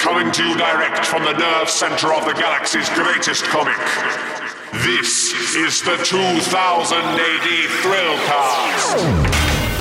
coming to you direct from the nerve center of the galaxy's greatest comic. This is the 2000 AD Thrillcast.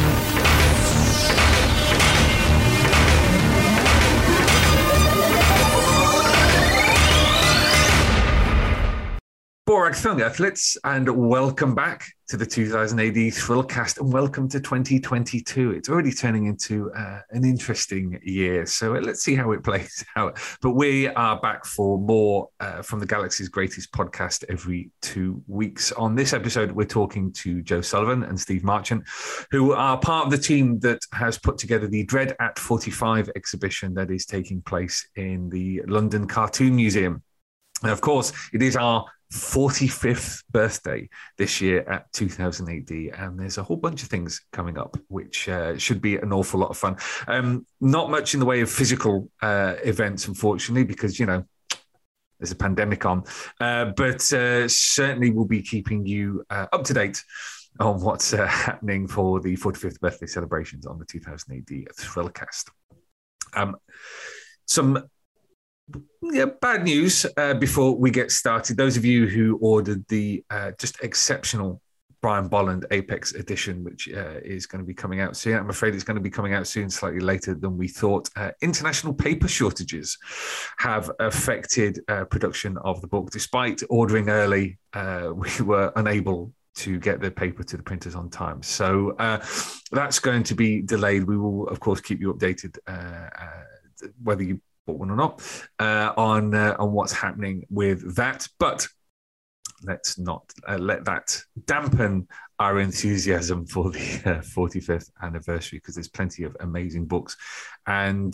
Borag Thung Athletes, and welcome back to the 2000 AD Thrillcast, and welcome to 2022. It's already turning into an interesting year, so let's see how it plays out. But we are back for more from the Galaxy's Greatest podcast every 2 weeks. On this episode, we're talking to Joe Sullivan and Steve Marchant, who are part of the team that has put together the Dread at 45 exhibition that is taking place in the London Cartoon Museum. And of course, it is our 45th birthday this year at 2000 AD, and there's a whole bunch of things coming up which should be an awful lot of fun. Not much in the way of physical events, unfortunately, because, you know, there's a pandemic on, but certainly we'll be keeping you up to date on what's happening for the 45th birthday celebrations on the 2000 AD Thrillcast. Some bad news before we get started. Those of you who ordered the just exceptional Brian Bolland Apex edition, which is going to be coming out soon. I'm afraid it's going to be coming out soon, slightly later than we thought. International paper shortages have affected production of the book. Despite ordering early, we were unable to get the paper to the printers on time. So that's going to be delayed. We will, of course, keep you updated whether you bought one or not on what's happening with that. But let's not let that dampen our enthusiasm for the 45th anniversary, because there's plenty of amazing books and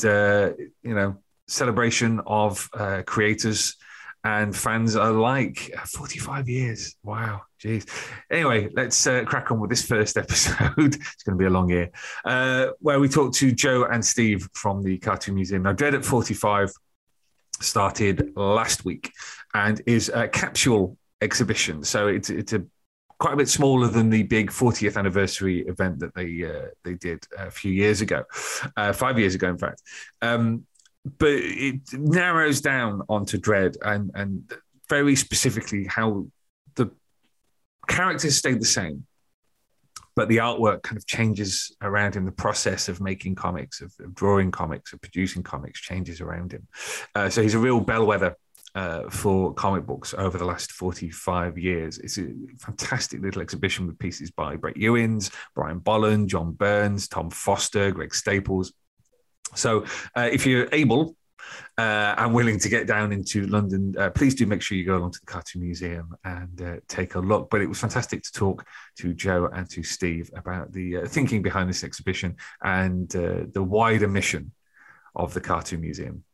celebration of creators and fans alike. 45 years. Wow. Jeez. Anyway, let's crack on with this first episode. It's going to be a long year, where we talk to Joe and Steve from the Cartoon Museum. Now, Dread at 45 started last week and is a capsule exhibition. So it's a quite a bit smaller than the big 40th anniversary event that they did a few years ago, 5 years ago, in fact. But it narrows down onto Dread and very specifically how the characters stayed the same, but the artwork kind of changes around him. The process of making comics, of drawing comics, of producing comics changes around him. So he's a real bellwether for comic books over the last 45 years. It's a fantastic little exhibition with pieces by Brett Ewins, Brian Bolland, John Burns, Tom Foster, Greg Staples. So if you're able and willing to get down into London, please do make sure you go along to the Cartoon Museum and take a look. But it was fantastic to talk to Joe and to Steve about the thinking behind this exhibition and the wider mission of the Cartoon Museum.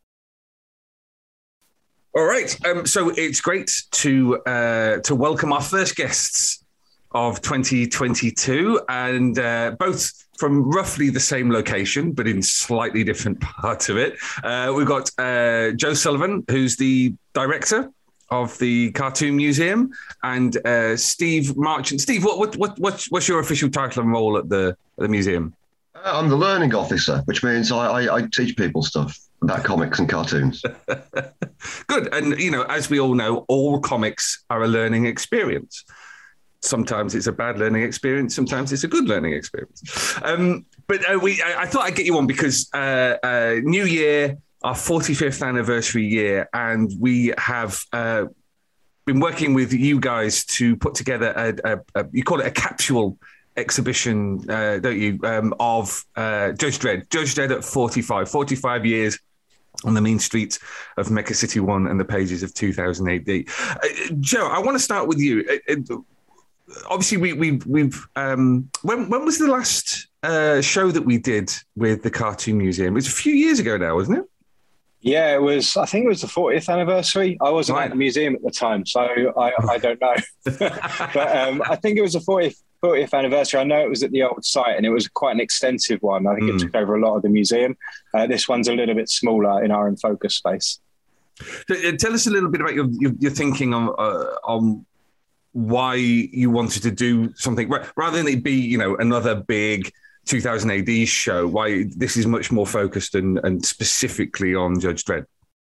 All right. So it's great to welcome our first guests of 2022, and both from roughly the same location, but in slightly different parts of it. We've got Joe Sullivan, who's the director of the Cartoon Museum, and Steve Marchant. Steve, what's your official title and role at the museum? I'm the learning officer, which means I teach people stuff about comics and cartoons. Good. And, you know, as we all know, all comics are a learning experience. Sometimes it's a bad learning experience. Sometimes it's a good learning experience. But I thought I'd get you on because New Year, our 45th anniversary year, and we have been working with you guys to put together you call it a capsule exhibition, don't you, of Judge Dredd. Judge Dredd at 45 years on the mean streets of Mecha City 1 and the pages of 2000 AD. Joe, I want to start with you. Obviously, we've when was the last show that we did with the Cartoon Museum? It was a few years ago now, wasn't it? Yeah, it was. I think it was the 40th anniversary. I wasn't at the museum at the time, so I don't know. But I think it was the 40th anniversary. I know it was at the old site, and it was quite an extensive one. I think it took over a lot of the museum. This one's a little bit smaller in our in focus space. So, tell us a little bit about your thinking on why you wanted to do something rather than it be, you know, another big 2000 AD show. Why this is much more focused and specifically on Judge Dredd.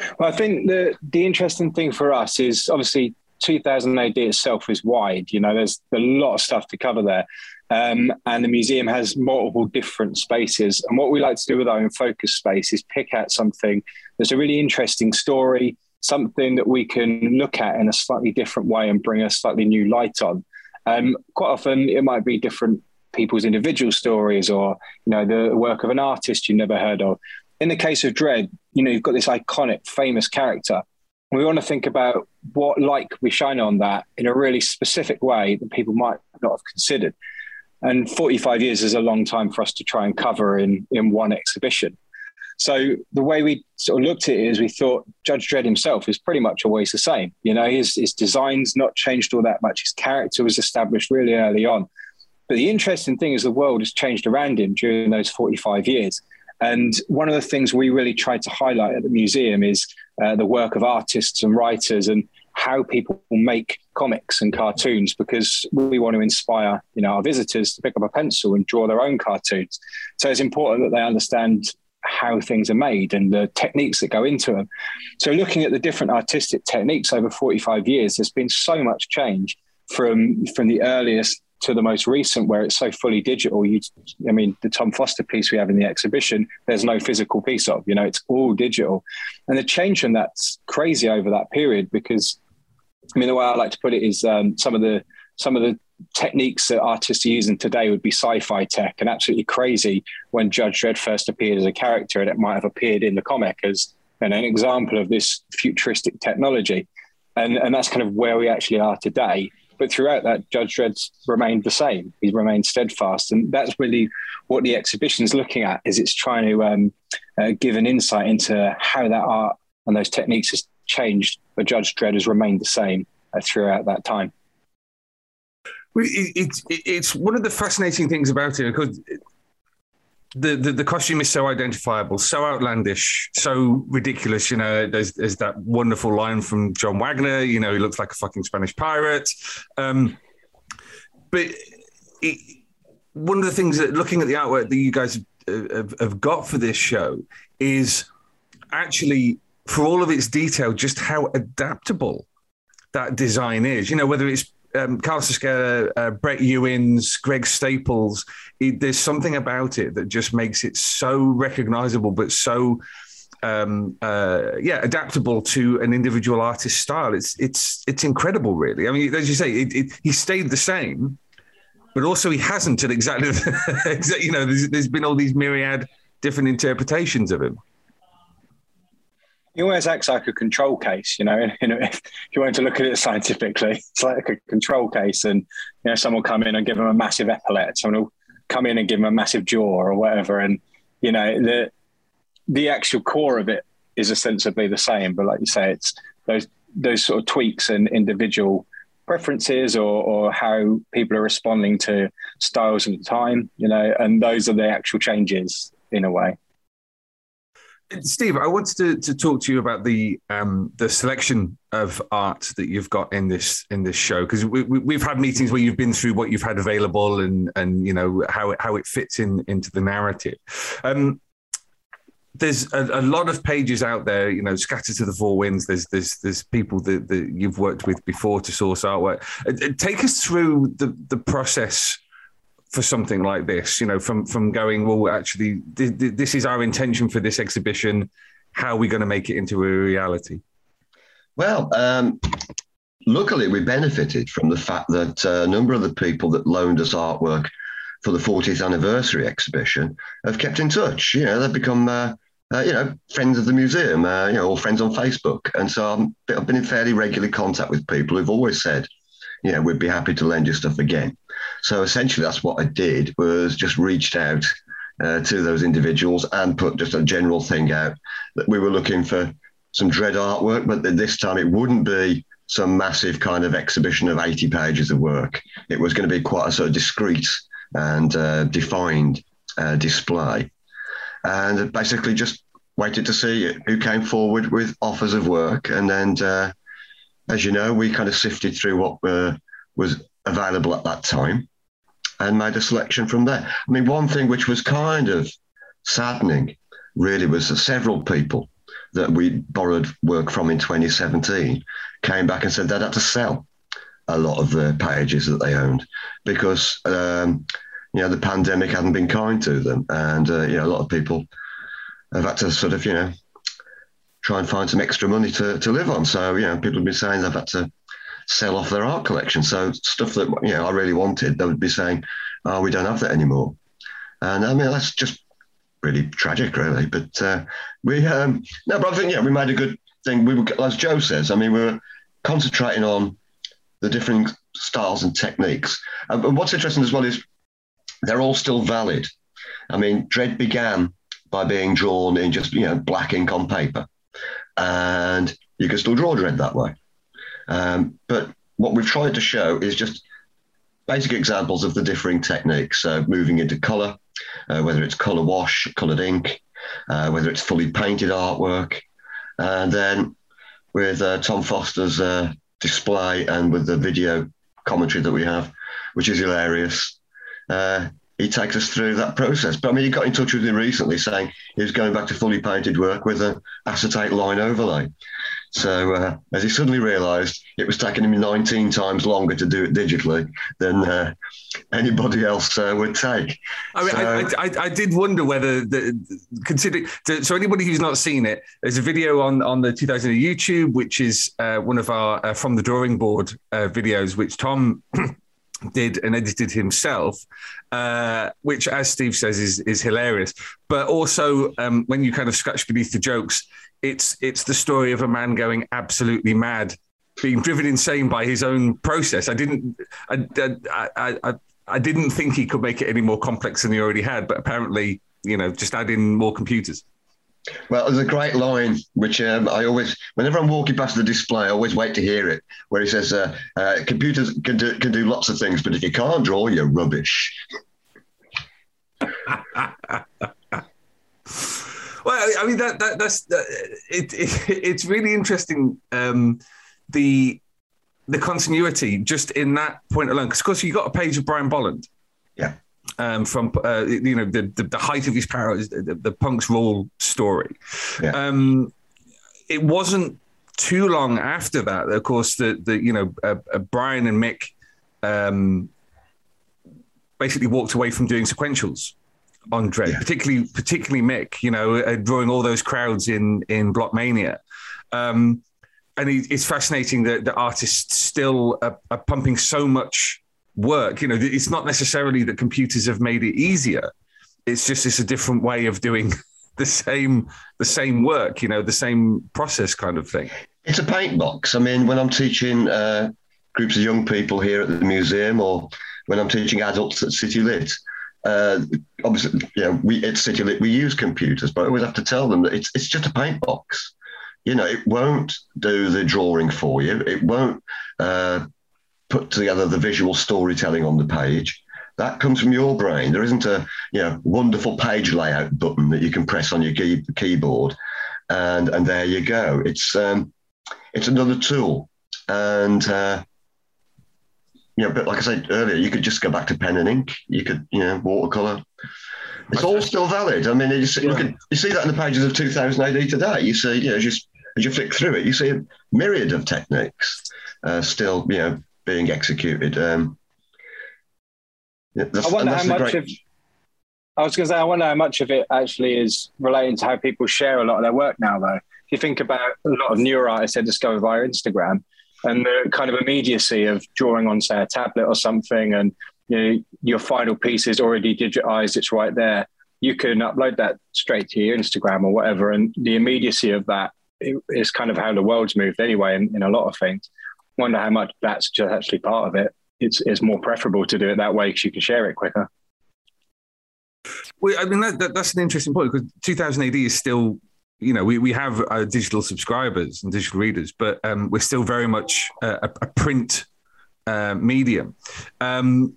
Well, I think the interesting thing for us is obviously 2000 AD itself is wide. There's a lot of stuff to cover there. And the museum has multiple different spaces. And what we like to do with our own focus space is pick out something that's a really interesting story, something that we can look at in a slightly different way and bring a slightly new light on. Quite often it might be different people's individual stories or, the work of an artist you never heard of. In the case of Dredd, you've got this iconic, famous character. We want to think about what light we shine on that in a really specific way that people might not have considered. And 45 years is a long time for us to try and cover in one exhibition. So the way we sort of looked at it is we thought Judge Dredd himself is pretty much always the same. His design's not changed all that much. His character was established really early on. But the interesting thing is the world has changed around him during those 45 years. And one of the things we really tried to highlight at the museum is the work of artists and writers and how people make comics and cartoons, because we want to inspire, our visitors to pick up a pencil and draw their own cartoons. So it's important that they understand how things are made and the techniques that go into them. So looking at the different artistic techniques over 45 years, there's been so much change from the earliest to the most recent, where it's so fully digital. The Tom Foster piece we have in the exhibition, there's no physical piece of, it's all digital. And the change from that's crazy over that period, because the way I like to put it is some of the techniques that artists are using today would be sci-fi tech and absolutely crazy when Judge Dredd first appeared as a character, and it might have appeared in the comic as an example of this futuristic technology. And that's kind of where we actually are today. But throughout that, Judge Dredd's remained the same. He's remained steadfast. And that's really what the exhibition's looking at, is it's trying to give an insight into how that art and those techniques has changed, but Judge Dredd has remained the same throughout that time. It's one of the fascinating things about it, because the costume is so identifiable, so outlandish, so ridiculous. There's that wonderful line from John Wagner, he looks like a fucking Spanish pirate. But one of the things that, looking at the artwork that you guys have got for this show, is actually, for all of its detail, just how adaptable that design is. Whether it's Carlos Esquerra, Brett Ewins, Greg Staples, there's something about it that just makes it so recognizable, but so adaptable to an individual artist's style. It's incredible, really. As you say, he stayed the same, but also he hasn't at exactly. There's been all these myriad different interpretations of him. He always acts like a control case, if you want to look at it scientifically, it's like a control case, and, someone will come in and give him a massive epaulette, someone will come in and give him a massive jaw or whatever. And, the actual core of it is ostensibly the same. But like you say, it's those sort of tweaks and individual preferences or how people are responding to styles at the time, and those are the actual changes in a way. Steve, I wanted to talk to you about the selection of art that you've got in this show, because we've had meetings where you've been through what you've had available and how it fits into the narrative. There's a lot of pages out there, scattered to the four winds. There's people that you've worked with before to source artwork. Take us through the process for something like this, from going, well, actually, this is our intention for this exhibition. How are we going to make it into a reality? Well, luckily, we benefited from the fact that a number of the people that loaned us artwork for the 40th anniversary exhibition have kept in touch. They've become, friends of the museum, or friends on Facebook. And so I've been in fairly regular contact with people who've always said, we'd be happy to lend you stuff again. So essentially, that's what I did, was just reached out to those individuals and put just a general thing out that we were looking for some Dredd artwork, but this time it wouldn't be some massive kind of exhibition of 80 pages of work. It was going to be quite a sort of discreet and defined display. And basically just waited to see who came forward with offers of work. And then, as you know, we kind of sifted through what was available at that time and made a selection from there. One thing which was kind of saddening really was that several people that we borrowed work from in 2017 came back and said they'd had to sell a lot of the pages that they owned because the pandemic hadn't been kind to them, and a lot of people have had to sort of try and find some extra money to live on. So people have been saying they've had to sell off their art collection. So stuff that I really wanted, they would be saying, "Oh, we don't have that anymore." And I mean that's just really tragic, really. But but I think we made a good thing. We were, as Joe says, I mean, we were concentrating on the different styles and techniques. And what's interesting as well is they're all still valid. I mean, Dread began by being drawn in just black ink on paper, and you can still draw Dread that way. But what we've tried to show is just basic examples of the differing techniques. So moving into colour, whether it's colour wash, coloured ink, whether it's fully painted artwork, and then with Tom Foster's display and with the video commentary that we have, which is hilarious. He takes us through that process. But I mean, he got in touch with me recently saying he was going back to fully painted work with an acetate line overlay. So as he suddenly realised it was taking him 19 times longer to do it digitally than anybody else would take. I mean, I did wonder whether, considering, so anybody who's not seen it, there's a video on the 2000 YouTube, which is one of our From the Drawing Board videos, which Tom did and edited himself, which, as Steve says, is hilarious. But also, when you kind of scratch beneath the jokes, it's the story of a man going absolutely mad, being driven insane by his own process. I didn't think he could make it any more complex than he already had, but apparently, just add in more computers. Well, there's a great line, which I always, whenever I'm walking past the display, I always wait to hear it, where he says, computers can do lots of things, but if you can't draw, you're rubbish. Well, I mean, that's it's really interesting, the continuity just in that point alone, because of course you got a page of Brian Bolland. Yeah. From the height of his power, the Punks Rule story. Yeah. It wasn't too long after that, of course, that Brian and Mick basically walked away from doing sequentials on Dread, yeah. particularly Mick, drawing all those crowds in Blockmania. And it's fascinating that the artists still are pumping so much work. It's not necessarily that computers have made it easier. It's a different way of doing the same work, the same process kind of thing. It's a paint box. I mean, when I'm teaching groups of young people here at the museum, or when I'm teaching adults at City Lit, obviously, at City Lit we use computers, but I always have to tell them that it's just a paint box. It won't do the drawing for you. It won't put together the visual storytelling on the page. That comes from your brain. There isn't a wonderful page layout button that you can press on your keyboard, and there you go. It's another tool, and but like I said earlier, you could just go back to pen and ink. You could watercolor. It's all still valid. I mean, you see that in the pages of 2000 AD today. You see, as you flick through it, you see a myriad of techniques still, being executed. I wonder how much of it actually is relating to how people share a lot of their work now, though. If you think about a lot of newer artists they discover via Instagram, and the kind of immediacy of drawing on, say, a tablet or something, and your final piece is already digitized, it's right there. You can upload that straight to your Instagram or whatever, and the immediacy of that is kind of how the world's moved anyway in a lot of things. Wonder how much that's just actually part of it. It's more preferable to do it that way because you can share it quicker. Well, I mean, that's an interesting point, because 2000 AD is still, we have digital subscribers and digital readers, but we're still very much a print medium. And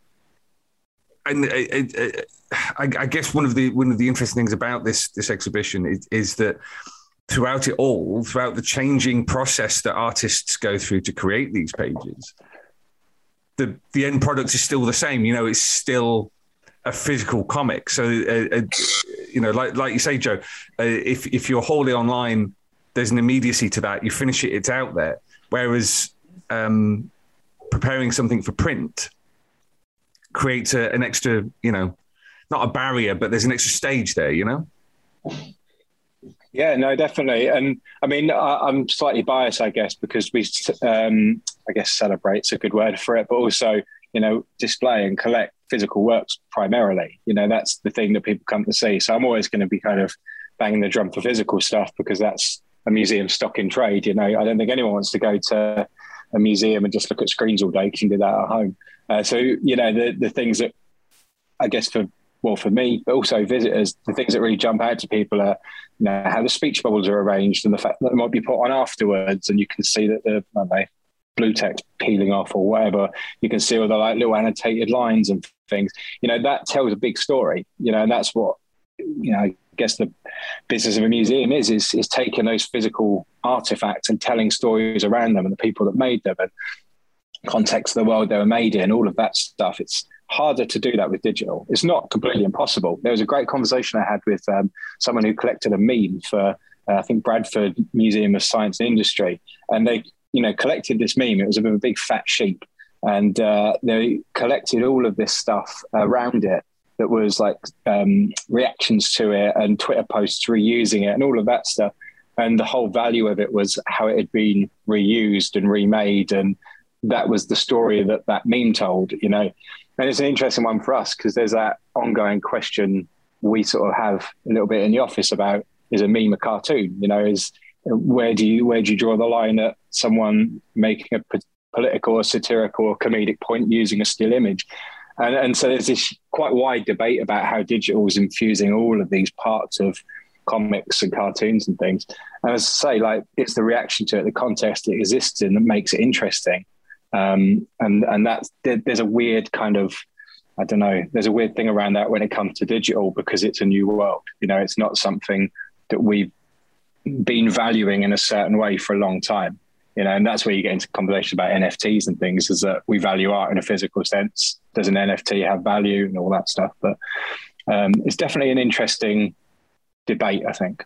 I guess one of the interesting things about this exhibition is that throughout it all, throughout the changing process that artists go through to create these pages, the end product is still the same. It's still a physical comic. So, like you say, Joe, if you're wholly online there's an immediacy to that. You finish it, it's out there. Whereas preparing something for print creates an extra, not a barrier, but there's an extra stage there, Yeah, no, definitely. And I mean, I'm slightly biased, I guess, because we, I guess celebrate's a good word for it, but also, display and collect physical works primarily. That's the thing that people come to see. So I'm always going to be kind of banging the drum for physical stuff because that's a museum stock in trade. I don't think anyone wants to go to a museum and just look at screens all day because you can do that at home. So, the things that I guess for me, but also visitors, the things that really jump out to people are, how the speech bubbles are arranged and the fact that they might be put on afterwards and you can see that the blue text peeling off or whatever. You can see all the little annotated lines and things. That tells a big story, and that's what, I guess the business of a museum is taking those physical artifacts and telling stories around them and the people that made them and context of the world they were made in, all of that stuff. It's harder to do that with digital. It's not completely impossible. There was a great conversation I had with someone who collected a meme for, I think, Bradford Museum of Science and Industry. And they, collected this meme. It was a big fat sheep. And they collected all of this stuff around it that was like reactions to it and Twitter posts reusing it and all of that stuff. And the whole value of it was how it had been reused and remade. And that was the story that meme told, And it's an interesting one for us because there's that ongoing question we sort of have a little bit in the office about, is a meme a cartoon? Where do you draw the line at someone making a political or satirical or comedic point using a still image? And so there's this quite wide debate about how digital is infusing all of these parts of comics and cartoons and things. And as I say, it's the reaction to it, the context it exists in that makes it interesting. And that's, there's a weird kind of, I don't know, there's a weird thing around that when it comes to digital because it's a new world. It's not something that we've been valuing in a certain way for a long time. And that's where you get into conversation about NFTs and things, is that we value art in a physical sense. Does an NFT have value and all that stuff? But it's definitely an interesting debate, I think.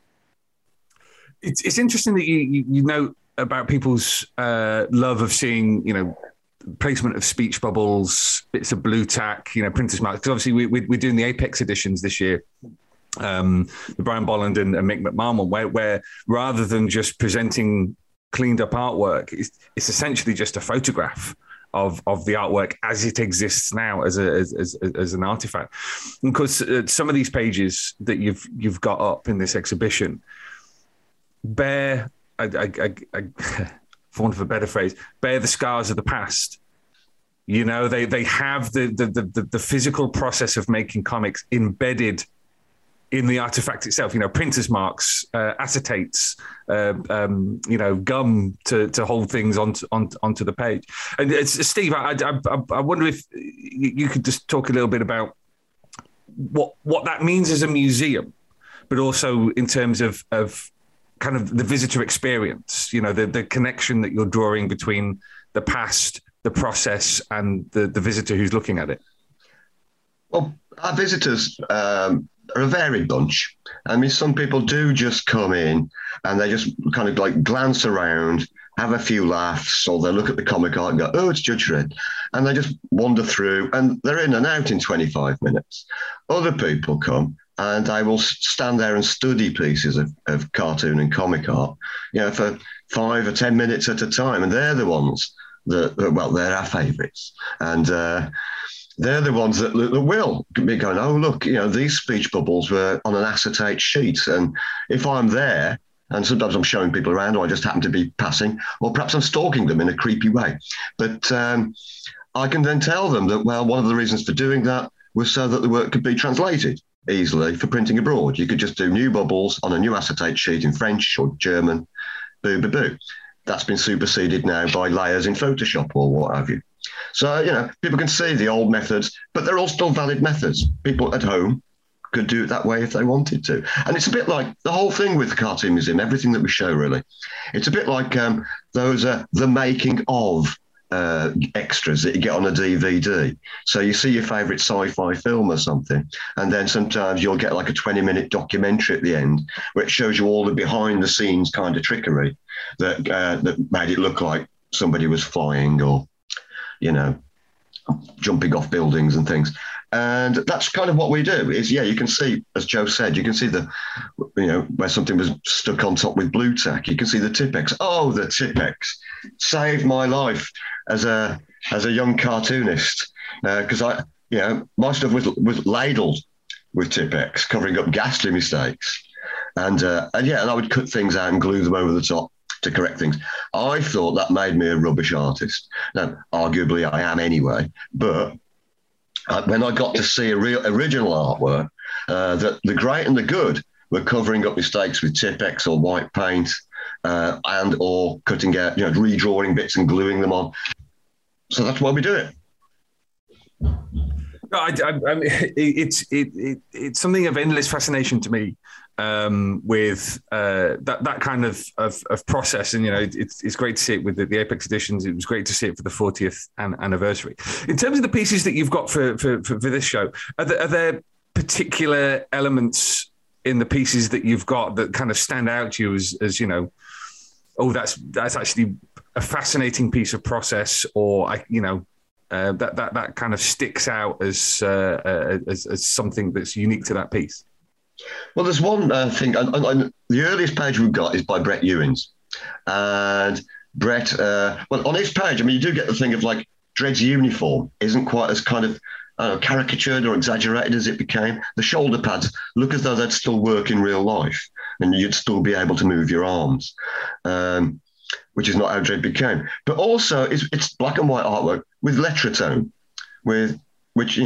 It's interesting that you know about people's love of seeing, placement of speech bubbles, bits of blue tack, printers marks. Because obviously we're doing the Apex editions this year. The Brian Bolland and Mick McMahon, where rather than just presenting cleaned up artwork, it's essentially just a photograph of the artwork as it exists now as an artifact. Because some of these pages that you've got up in this exhibition bear, for want of a better phrase, bear the scars of the past. They have the physical process of making comics embedded in the artifact itself, printers marks, acetates, gum to hold things onto the page. And Steve, I wonder if you could just talk a little bit about what that means as a museum, but also in terms of kind of the visitor experience, the connection that you're drawing between the past, the process, and the visitor who's looking at it. Well, our visitors are a varied bunch. I mean, some people do just come in and they just kind of glance around, have a few laughs, or they look at the comic art and go, oh, it's Judge Dredd. And they just wander through and they're in and out in 25 minutes. Other people come and I will stand there and study pieces of cartoon and comic art, for 5 or 10 minutes at a time. And they're the ones that they're our favourites. And they're the ones that will be going, oh, look, these speech bubbles were on an acetate sheet. And if I'm there, and sometimes I'm showing people around, or I just happen to be passing, or perhaps I'm stalking them in a creepy way. But I can then tell them that, well, one of the reasons for doing that was so that the work could be translated easily for printing abroad. You could just do new bubbles on a new acetate sheet in French or German, boo, boo, boo. That's been superseded now by layers in Photoshop or what have you. So, people can see the old methods, but they're all still valid methods. People at home could do it that way if they wanted to. And it's a bit like the whole thing with the Cartoon Museum, everything that we show, really. It's a bit like those the making of extras that you get on a DVD. So you see your favorite sci-fi film or something, and then sometimes you'll get like a 20-minute documentary at the end where it shows you all the behind-the-scenes kind of trickery that made it look like somebody was flying or, jumping off buildings and things. And that's kind of what we do is, you can see, as Joe said, you can see where something was stuck on top with blue tack. You can see the Tipp-Ex. Oh, the Tipp-Ex saved my life as a young cartoonist. Because my stuff was ladled with Tipp-Ex, covering up ghastly mistakes. And I would cut things out and glue them over the top to correct things. I thought that made me a rubbish artist. Now, arguably I am anyway, but when I got to see a real original artwork, that the great and the good were covering up mistakes with Tipp-Ex or white paint, and or cutting out, redrawing bits and gluing them on. So that's why we do it. It's something of endless fascination to me, with that kind of process, and it's great to see it with the Apex editions. It was great to see it for the 40th anniversary. In terms of the pieces that you've got for this show, are there particular elements in the pieces that you've got that kind of stand out to you as that's actually a fascinating piece of process, or that kind of sticks out as something that's unique to that piece? Well, there's one thing. On the earliest page we've got is by Brett Ewins. And Brett, on his page, you do get the thing of like Dredd's uniform isn't quite as kind of caricatured or exaggerated as it became. The shoulder pads look as though they'd still work in real life and you'd still be able to move your arms, which is not how Dredd became. But also, it's black and white artwork with Letratone, which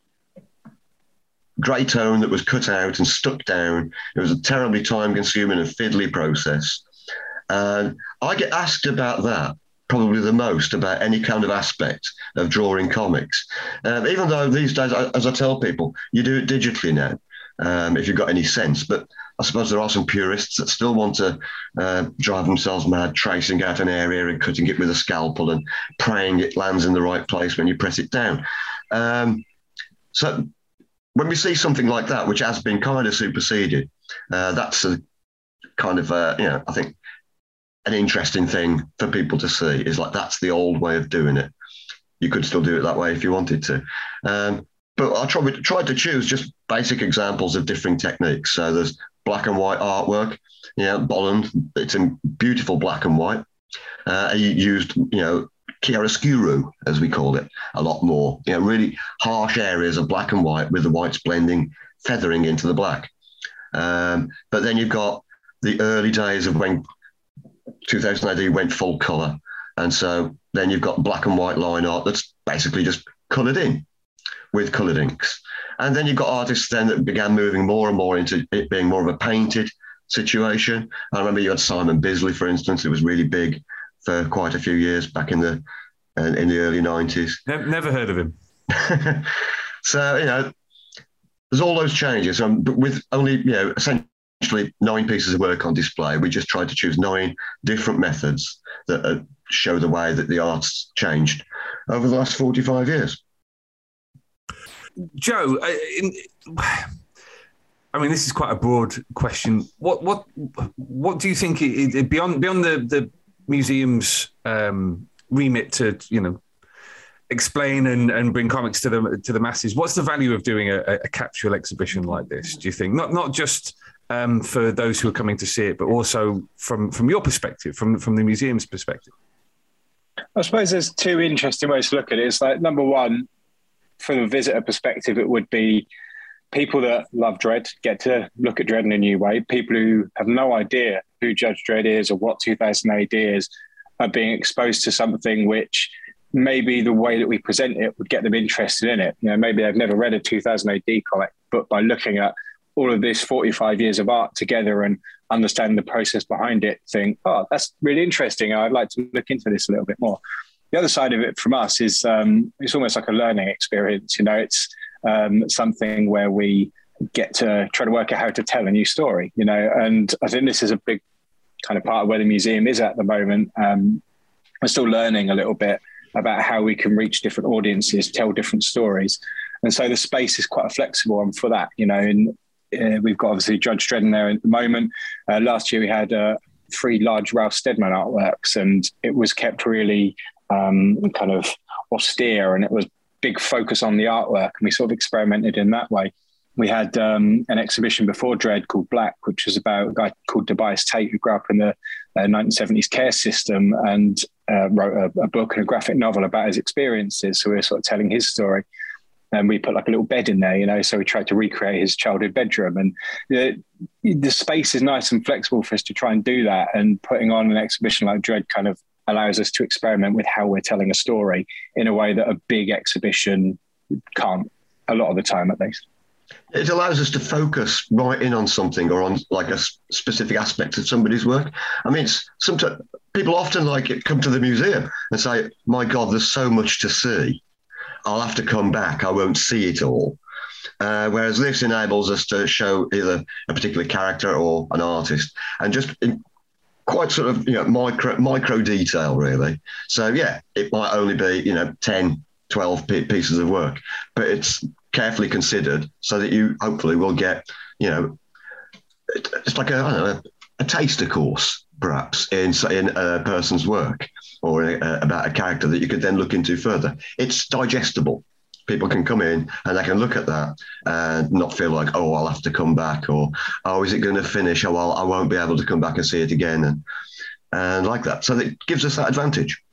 grey tone that was cut out and stuck down. It was a terribly time-consuming and fiddly process. And I get asked about that probably the most, about any kind of aspect of drawing comics. Even though these days, as I tell people, you do it digitally now, if you've got any sense. But I suppose there are some purists that still want to drive themselves mad, tracing out an area and cutting it with a scalpel and praying it lands in the right place when you press it down. So when we see something like that, which has been kind of superseded, that's a kind of, I think, an interesting thing for people to see, is like, that's the old way of doing it. You could still do it that way if you wanted to. But I tried to choose just basic examples of different techniques. So there's black and white artwork, Bolland, it's in beautiful black and white. He used, chiaroscuro, as we call it, a lot more, really harsh areas of black and white with the whites blending, feathering into the black. But then you've got the early days of when 2000 AD went full colour. And so then you've got black and white line art that's basically just coloured in with coloured inks. And then you've got artists then that began moving more and more into it being more of a painted situation. I remember you had Simon Bisley, for instance, who was really big for quite a few years back in the early 90s. Never heard of him. So, there's all those changes. But with only, essentially 9 pieces of work on display, we just tried to choose 9 different methods that show the way that the art's changed over the last 45 years. Joe, this is quite a broad question. What do you think, beyond the museum's remit to explain and bring comics to the masses, what's the value of doing a capsule exhibition like this, do you think? Not just for those who are coming to see it, but also from your perspective, from the museum's perspective? I suppose there's 2 interesting ways to look at it. It's like, number one, from a visitor perspective, it would be people that love Dredd get to look at Dredd in a new way. People who have no idea who Judge Dredd is or what 2000 AD is are being exposed to something which maybe the way that we present it would get them interested in it. Maybe they've never read a 2000 AD comic, but by looking at all of this 45 years of art together and understanding the process behind it, think, oh, that's really interesting. I'd like to look into this a little bit more. The other side of it from us is it's almost like a learning experience. It's something where we get to try to work out how to tell a new story, and I think this is a big kind of part of where the museum is at the moment. We're still learning a little bit about how we can reach different audiences, tell different stories. And so the space is quite a flexible one for that, you know, and we've got obviously Judge Dredd in there at the moment. Last year we had 3 large Ralph Steadman artworks, and it was kept really kind of austere, and it was big focus on the artwork, and we sort of experimented in that way. We had an exhibition before Dredd called Black, which was about a guy called Tobias Tate, who grew up in the 1970s care system and wrote a book and a graphic novel about his experiences. So we were sort of telling his story. And we put like a little bed in there, you know, so we tried to recreate his childhood bedroom. And the space is nice and flexible for us to try and do that. And putting on an exhibition like Dredd kind of allows us to experiment with how we're telling a story in a way that a big exhibition can't, a lot of the time at least. It allows us to focus right in on something or on like a specific aspect of somebody's work. I mean, sometimes people often come to the museum and say, my God, there's so much to see. I'll have to come back. I won't see it all. Whereas this enables us to show either a particular character or an artist, and just in quite sort of, you know, micro detail, really. So, yeah, it might only be, you know, 10, 12 pieces of work, but it's carefully considered so that you hopefully will get, you know, it's like a taster course, perhaps, in a person's work, or about a character that you could then look into further. It's digestible. People can come in and they can look at that and not feel like, oh, I'll have to come back, or, oh, is it going to finish? Oh, well, I won't be able to come back and see it again, and like that. So it gives us that advantage.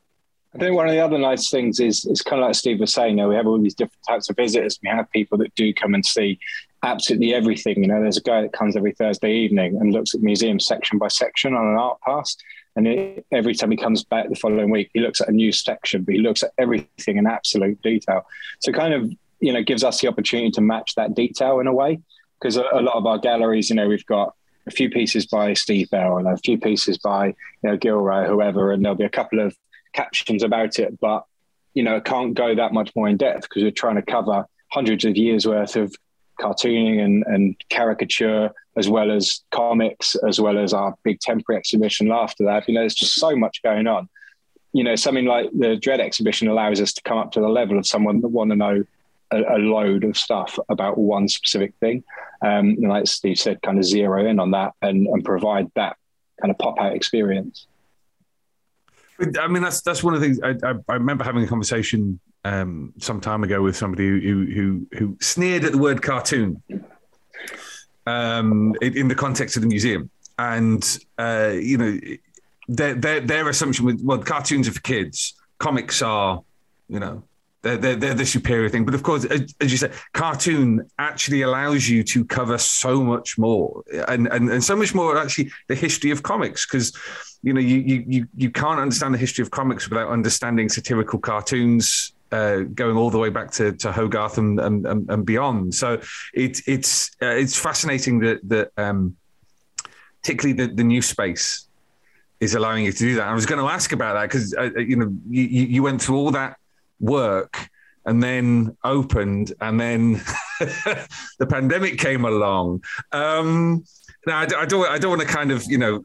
I think one of the other nice things is kind of like Steve was saying, you know, we have all these different types of visitors. We have people that do come and see absolutely everything. You know, there's a guy that comes every Thursday evening and looks at museums section by section on an art pass. And every time he comes back the following week, he looks at a new section, but he looks at everything in absolute detail. So kind of, you know, gives us the opportunity to match that detail in a way, because a lot of our galleries, you know, we've got a few pieces by Steve Bell and a few pieces by, you know, Gilroy, whoever, and there'll be a couple of captions about it, but, you know, it can't go that much more in depth because we're trying to cover hundreds of years worth of cartooning and caricature, as well as comics, as well as our big temporary exhibition after that. You know, there's just so much going on. You know, something like the Dredd exhibition allows us to come up to the level of someone that want to know a load of stuff about one specific thing. And like Steve said, kind of zero in on that and provide that kind of pop-out experience. I mean, that's one of the things. I remember having a conversation some time ago with somebody who sneered at the word cartoon in the context of the museum, and you know, their assumption was, well, cartoons are for kids, comics are, you know, they're the superior thing. But of course, as you said, cartoon actually allows you to cover so much more, and so much more actually the history of comics, because, you know, you can't understand the history of comics without understanding satirical cartoons going all the way back to Hogarth and beyond. So it's fascinating that particularly the new space is allowing you to do that. I was going to ask about that because you know, you went through all that work and then opened, and then the pandemic came along. Now I don't want to kind of, you know,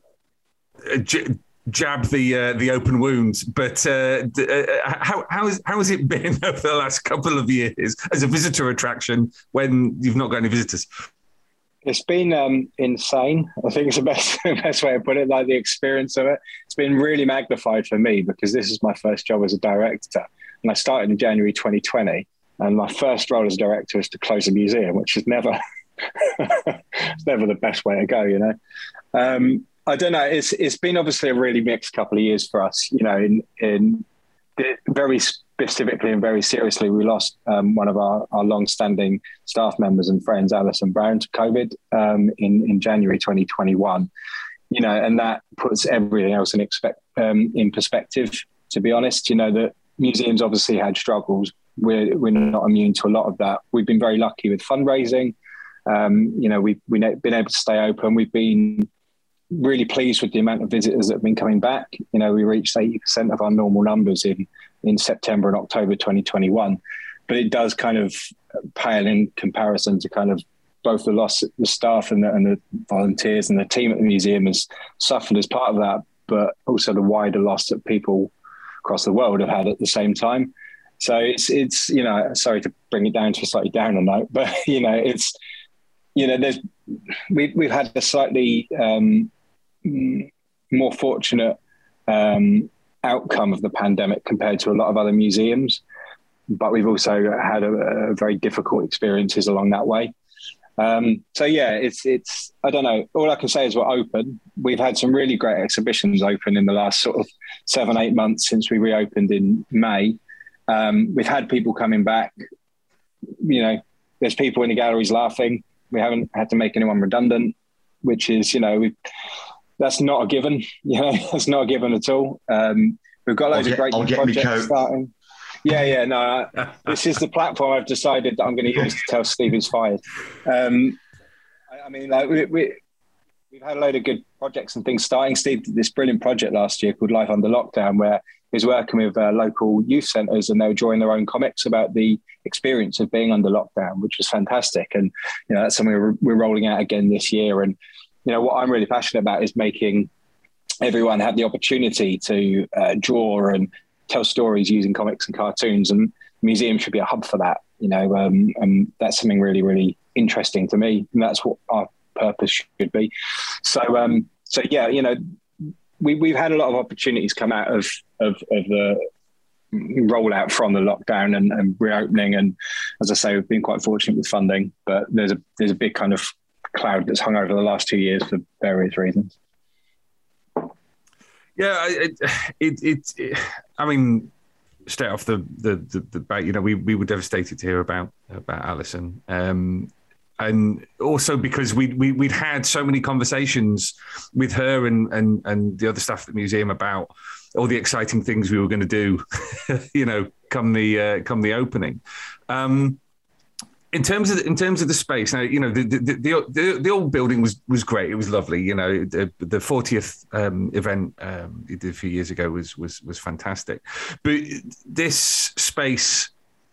jab the open wounds, but how has it been over the last couple of years as a visitor attraction when you've not got any visitors? It's been insane. I think it's the best way to put it. Like, the experience of it, it's been really magnified for me because this is my first job as a director, and I started in January 2020. And my first role as a director is to close a museum, which is never it's never the best way to go, you know. I don't know. It's been obviously a really mixed couple of years for us, you know, in very specifically and very seriously. We lost one of our long-standing staff members and friends, Alison Brown, to COVID in January 2021, you know, and that puts everything else in perspective, to be honest. You know, the museums obviously had struggles. We're not immune to a lot of that. We've been very lucky with fundraising. You know, we've been able to stay open. We've been really pleased with the amount of visitors that have been coming back. You know, we reached 80% of our normal numbers in September and October 2021, but it does kind of pale in comparison to kind of both the loss of the staff and the volunteers and the team at the museum has suffered as part of that, but also the wider loss that people across the world have had at the same time. So it's sorry to bring it down to a slightly downer note, but we've had a slightly more fortunate outcome of the pandemic compared to a lot of other museums, but we've also had a very difficult experiences along that way. It's I don't know. All I can say is we're open. We've had some really great exhibitions open in the last sort of 7-8 months since we reopened in May. We've had people coming back. There's people in the galleries laughing. We haven't had to make anyone redundant, which is, that's not a given. That's not a given at all. We've got loads of great new projects starting. No, this is the platform I've decided that I'm going to use to tell Steve he's fired. We've had a load of good projects and things starting. Steve did this brilliant project last year called Life Under Lockdown, where he was working with local youth centres, and they were drawing their own comics about the experience of being under lockdown, which was fantastic. And, that's something we're rolling out again this year. And, what I'm really passionate about is making everyone have the opportunity to draw and tell stories using comics and cartoons, and the museum should be a hub for that, and that's something really, really interesting to me, and that's what our purpose should be. We've had a lot of opportunities come out of the rollout from the lockdown and reopening, and as I say, we've been quite fortunate with funding, but there's a big kind of cloud that's hung over the last 2 years for various reasons. Yeah, straight off the bat, we were devastated to hear about Alison, and also because we'd had so many conversations with her and the other staff at the museum about all the exciting things we were going to do, come the opening. In terms of the space, now the old building was great. It was lovely. The 40th event you did a few years ago was fantastic. But this space,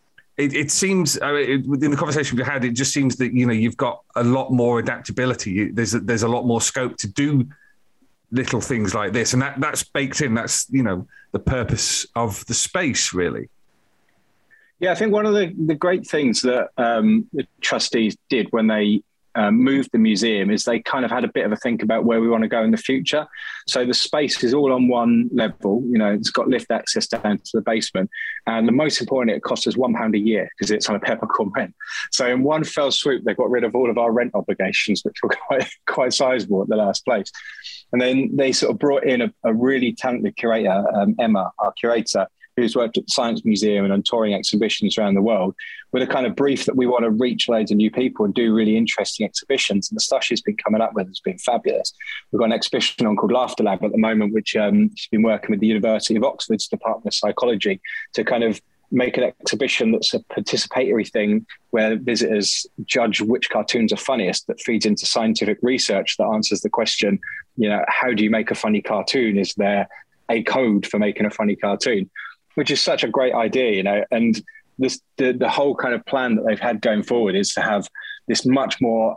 it seems within the conversation we had, it just seems that you've got a lot more adaptability. There's a lot more scope to do little things like this, and that's baked in. That's the purpose of the space, really. Yeah, I think one of the great things that the trustees did when they moved the museum is they kind of had a bit of a think about where we want to go in the future. So the space is all on one level. It's got lift access down to the basement. And the most important, it costs us £1 a year because it's on a peppercorn rent. So in one fell swoop, they got rid of all of our rent obligations, which were quite sizable at the last place. And then they sort of brought in a really talented curator, Emma, our curator, who's worked at the Science Museum and on touring exhibitions around the world, with a kind of brief that we want to reach loads of new people and do really interesting exhibitions. And the stuff she's been coming up with has been fabulous. We've got an exhibition on called Laughter Lab at the moment, which she's been working with the University of Oxford's Department of Psychology to kind of make an exhibition that's a participatory thing where visitors judge which cartoons are funniest, that feeds into scientific research that answers the question, how do you make a funny cartoon? Is there a code for making a funny cartoon? Which is such a great idea, and the whole kind of plan that they've had going forward is to have this much more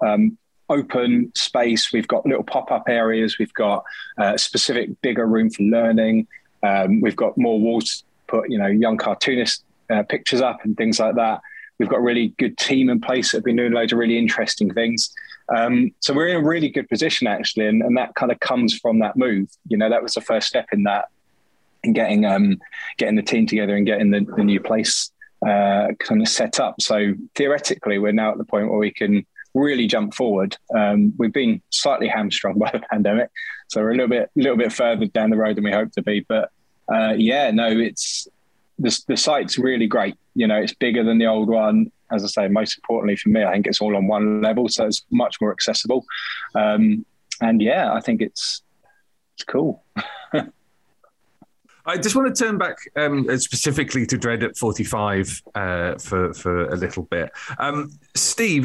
open space. We've got little pop-up areas. We've got a specific bigger room for learning. We've got more walls to put, young cartoonist pictures up and things like that. We've got a really good team in place that have been doing loads of really interesting things. So we're in a really good position, actually, and that kind of comes from that move. That was the first step in that, and getting the team together and getting the new place kind of set up. So theoretically, we're now at the point where we can really jump forward. We've been slightly hamstrung by the pandemic, so we're a little bit further down the road than we hoped to be. But it's the site's really great. It's bigger than the old one. As I say, most importantly for me, I think it's all on one level, so it's much more accessible. I think it's cool. I just want to turn back specifically to Dread at 45 for a little bit. Steve,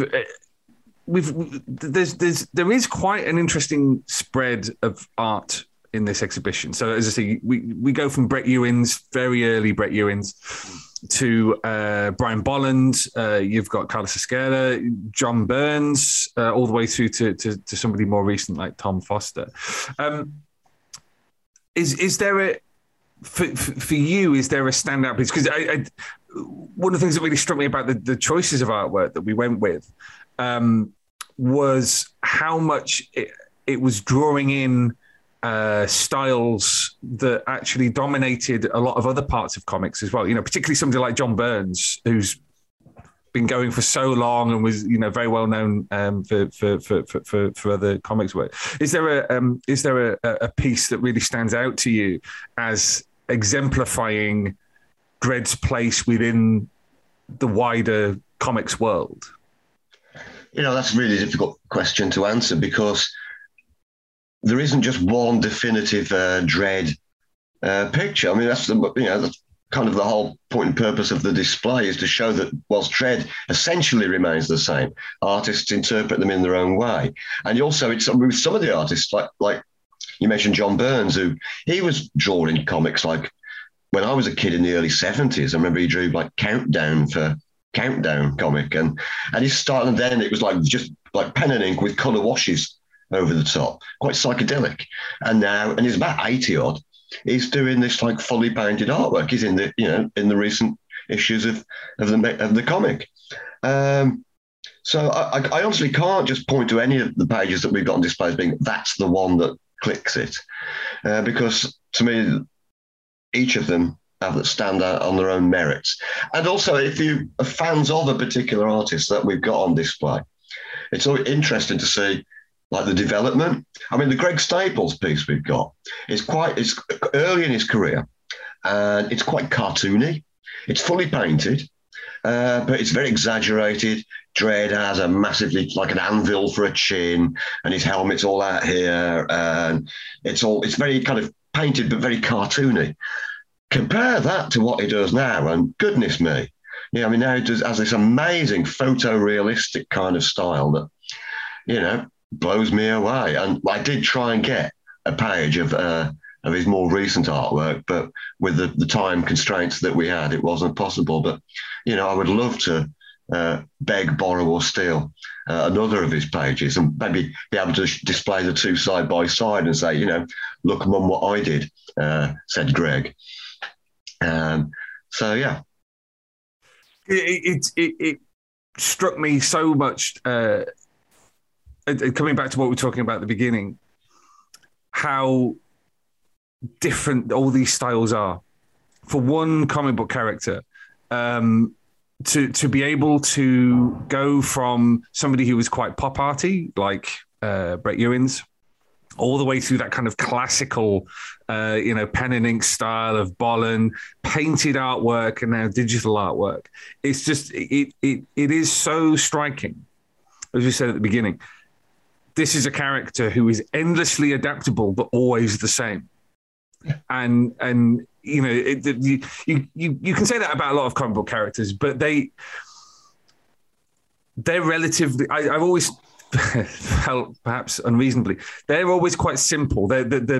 there is quite an interesting spread of art in this exhibition. So as I say, we go from Brett Ewins, very early Brett Ewins, to Brian Bolland. You've got Carlos Esquerra, John Burns, all the way through to somebody more recent like Tom Foster. Is there for you, is there a standout piece? Because one of the things that really struck me about the choices of artwork that we went with was how much it was drawing in styles that actually dominated a lot of other parts of comics as well. You know, particularly somebody like John Burns, who's been going for so long and was, you know, very well known for other comics work. Is there a piece that really stands out to you as exemplifying Dredd's place within the wider comics world? You know, that's a really difficult question to answer because there isn't just one definitive Dredd picture. I mean, that's that's kind of the whole point and purpose of the display, is to show that whilst Dredd essentially remains the same, artists interpret them in their own way. And also, it's with some of the artists, like you mentioned John Burns, who he was drawing comics like when I was a kid in the early 70s. I remember he drew like Countdown comic, and his style, and then it was like just like pen and ink with colour washes over the top, quite psychedelic. And now, and he's about 80 odd, he's doing this like fully painted artwork. He's in the recent issues of the comic. So I honestly can't just point to any of the pages that we've got on display as being that's the one that clicks it, because to me each of them stand out on their own merits. And also, if you are fans of a particular artist that we've got on display, it's always interesting to see like the development. I mean, the Greg Staples piece we've got is it's early in his career, and it's quite cartoony. It's fully painted, but it's very exaggerated. Dredd has a massively, like an anvil for a chin, and his helmet's all out here, and it's very kind of painted, but very cartoony. Compare that to what he does now, and goodness me. Yeah, I mean, now he has this amazing photorealistic kind of style that, you know, blows me away. And I did try and get a page of his more recent artwork, but with the time constraints that we had, it wasn't possible. But, you know, I would love to beg, borrow or steal another of his pages and maybe be able to display the two side by side and say, you know, look, Mum, what I did, said Greg. So, yeah. It struck me so much, coming back to what we were talking about at the beginning, how different all these styles are. For one comic book character, to be able to go from somebody who was quite pop arty, like Brett Ewins, all the way through that kind of classical, pen and ink style of Bolland, painted artwork, and now digital artwork. It's just, it is so striking, as we said at the beginning. This is a character who is endlessly adaptable, but always the same. And you know, you can say that about a lot of comic book characters, but they're relatively. I've always felt, perhaps unreasonably, they're always quite simple.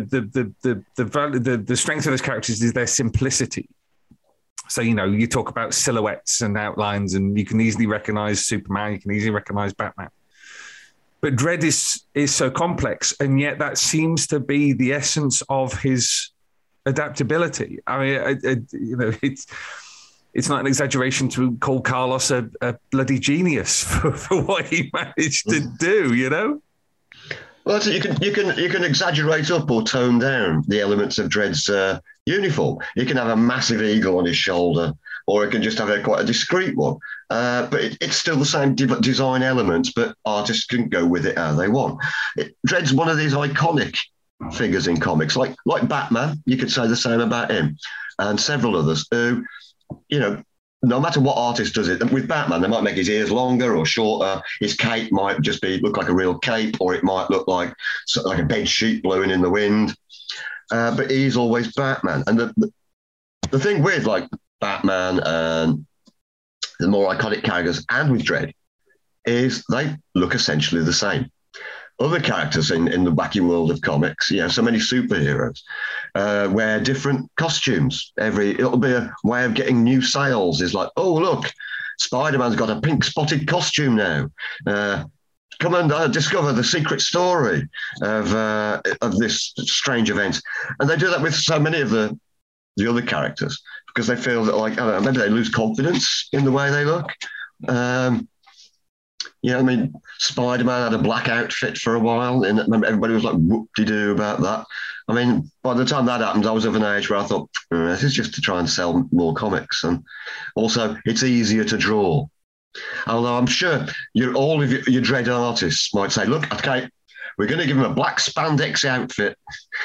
The strength of those characters is their simplicity. So, you know, you talk about silhouettes and outlines, and you can easily recognize Superman, you can easily recognize Batman. But Dredd is so complex, and yet that seems to be the essence of his adaptability. I mean, it's not an exaggeration to call Carlos a bloody genius for what he managed to do, you know? Well, you can exaggerate up or tone down the elements of Dredd's uniform. You can have a massive eagle on his shoulder, or it can just have quite a discreet one. But it's still the same design elements, but artists can go with it how they want. Dredd's one of these iconic figures in comics, like Batman. You could say the same about him, and several others who, you know, no matter what artist does it, with Batman, they might make his ears longer or shorter. His cape might just look like a real cape, or it might look like a bed sheet blowing in the wind. But he's always Batman. And the thing with like Batman and the more iconic characters, and with Dredd, is they look essentially the same. Other characters in the wacky world of comics, you know, so many superheroes wear different costumes. It'll be a way of getting new sales. Is like, oh, look, Spider-Man's got a pink spotted costume now. Come and discover the secret story of this strange event. And they do that with so many of the the other characters because they feel that, like, I don't know, maybe they lose confidence in the way they look. I mean, Spider-Man had a black outfit for a while, and everybody was like, whoop-de-doo about that. I mean, by the time that happened, I was of an age where I thought, this is just to try and sell more comics. And also, it's easier to draw. Although I'm sure all of your dread artists might say, look, okay, we're going to give him a black spandex outfit.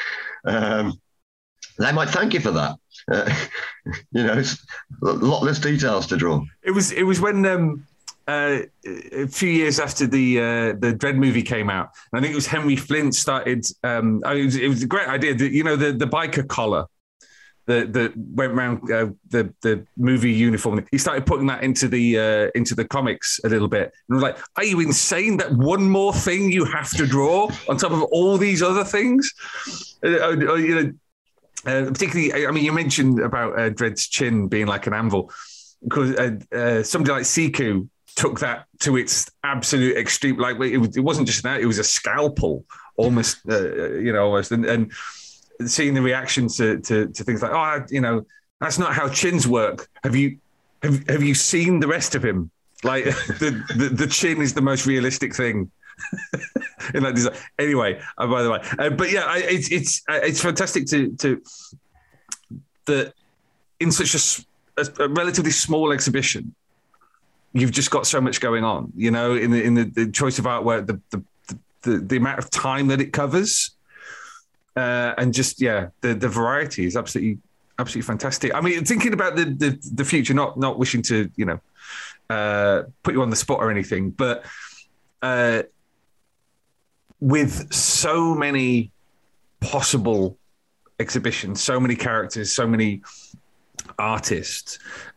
They might thank you for that. It's a lot less details to draw. It was when a few years after the Dread movie came out, and I think it was Henry Flint started. It was a great idea. The biker collar that went around the movie uniform. He started putting that into the comics a little bit, and I was like, "Are you insane? That one more thing you have to draw on top of all these other things?" Particularly, I mean, you mentioned about Dread's chin being like an anvil, because somebody like Siku took that to its absolute extreme. Like, it wasn't just that; it was a scalpel, almost. Almost, and seeing the reaction to things like, that's not how chins work. Have you seen the rest of him? Like, the chin is the most realistic thing. In that design. Anyway, by the way, but yeah, it's fantastic to that in such a relatively small exhibition, you've just got so much going on. In the choice of artwork, the amount of time that it covers, and just the variety is absolutely fantastic. I mean, thinking about the future, not wishing to put you on the spot or anything, but. With so many possible exhibitions, so many characters, so many artists,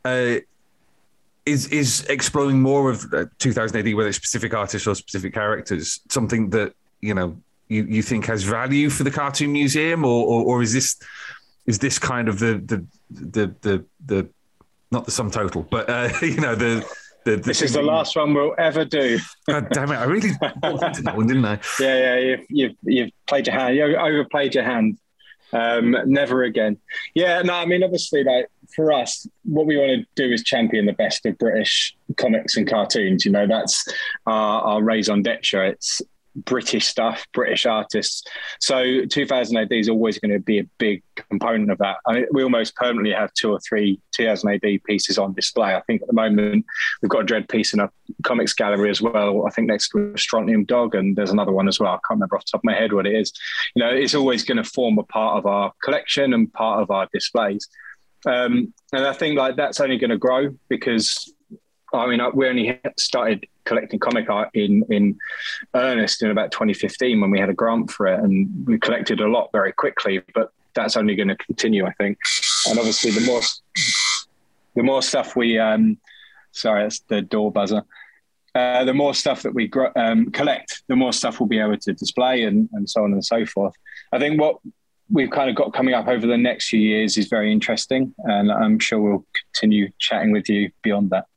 is exploring more of 2000 AD, whether it's specific artists or specific characters, something that you think has value for the Cartoon Museum, or is this kind of the not the sum total, but this is the last one we'll ever do. God damn it! I really walked into that one, didn't I? Yeah. You've played your hand. You overplayed your hand. Never again. Yeah. No. I mean, obviously, like, for us, what we want to do is champion the best of British comics and cartoons. That's our raison d'etre. It's British stuff, British artists. So 2000 AD is always going to be a big component of that. I mean, we almost permanently have 2 or 3 2000 AD pieces on display. I think at the moment we've got a Dread piece in a comics gallery as well. I think next to a Strontium Dog, and there's another one as well. I can't remember off the top of my head what it is. It's always going to form a part of our collection and part of our displays. And I think like that's only going to grow because, I mean, we only started collecting comic art in earnest in about 2015 when we had a grant for it, and we collected a lot very quickly, but that's only going to continue, I think. And obviously the more stuff we, sorry, that's the door buzzer. The more stuff that we collect, the more stuff we'll be able to display and so on and so forth. I think what we've kind of got coming up over the next few years is very interesting, and I'm sure we'll continue chatting with you beyond that.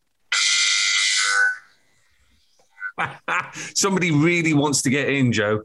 Somebody really wants to get in, Joe.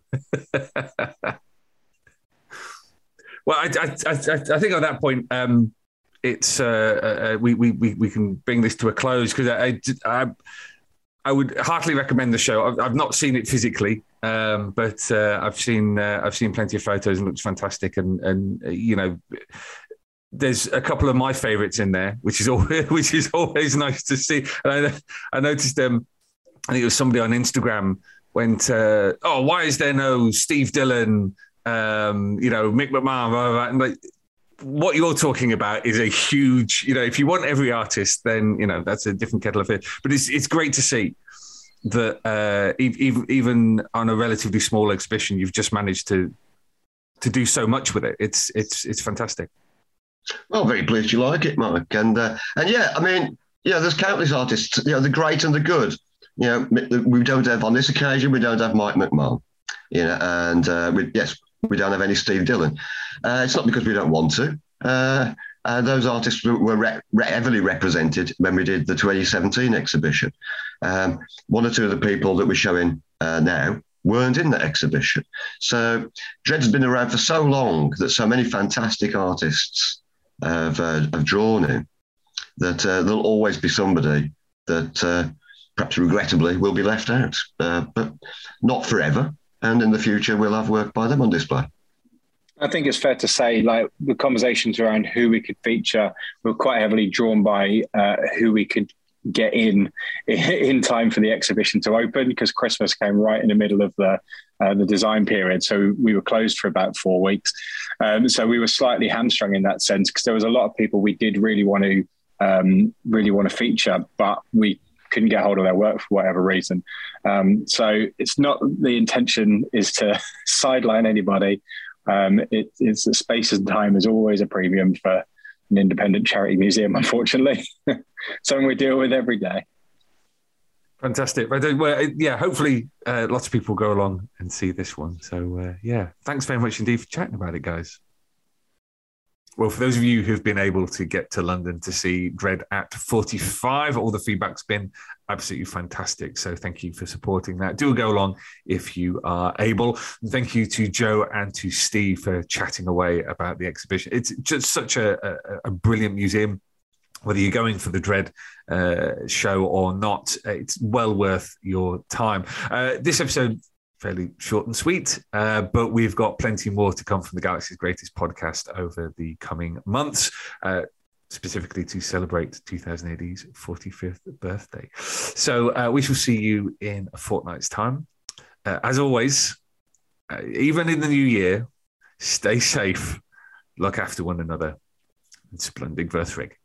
Well, I think on that point, it's we can bring this to a close, because I would heartily recommend the show. I've not seen it physically, but I've seen plenty of photos, and it looks fantastic. And there's a couple of my favourites in there, which is always nice to see. And I noticed I think it was somebody on Instagram went, why is there no Steve Dillon, Mick McMahon, blah, blah, blah. And like, what you're talking about is a huge, if you want every artist, then, that's a different kettle of fish. But it's great to see that even on a relatively small exhibition, you've just managed to do so much with it. It's fantastic. Well, very pleased you like it, Mike. And yeah, I mean, there's countless artists, the great and the good. We don't have, on this occasion, we don't have Mike McMahon, and we don't have any Steve Dillon. It's not because we don't want to. Those artists were heavily represented when we did the 2017 exhibition. One or two of the people that we're showing now weren't in that exhibition. So Dread's been around for so long that so many fantastic artists have drawn in, that there'll always be somebody that perhaps regrettably will be left out, but not forever. And in the future, we'll have work by them on display. I think it's fair to say, like, the conversations around who we could feature were quite heavily drawn by who we could get in time for the exhibition to open, because Christmas came right in the middle of the design period. So we were closed for about 4 weeks. So we were slightly hamstrung in that sense, because there was a lot of people we did really want to feature, but we couldn't get hold of their work for whatever reason. So it's not, the intention is to sideline anybody. It's the space and time is always a premium for an independent charity museum, unfortunately. Something we deal with every day. Fantastic. Well, yeah, hopefully lots of people go along and see this one. So, yeah, thanks very much indeed for chatting about it, guys. Well, for those of you who've been able to get to London to see Dread at 45, all the feedback's been absolutely fantastic. So thank you for supporting that. Do go along if you are able. And thank you to Joe and to Steve for chatting away about the exhibition. It's just such a brilliant museum. Whether you're going for the Dread show or not, it's well worth your time. This episode, fairly short and sweet, but we've got plenty more to come from the Galaxy's Greatest podcast over the coming months, specifically to celebrate 2000 AD's 45th birthday. So we shall see you in a fortnight's time. As always, even in the new year, stay safe, look after one another, and Splendid Verthrig.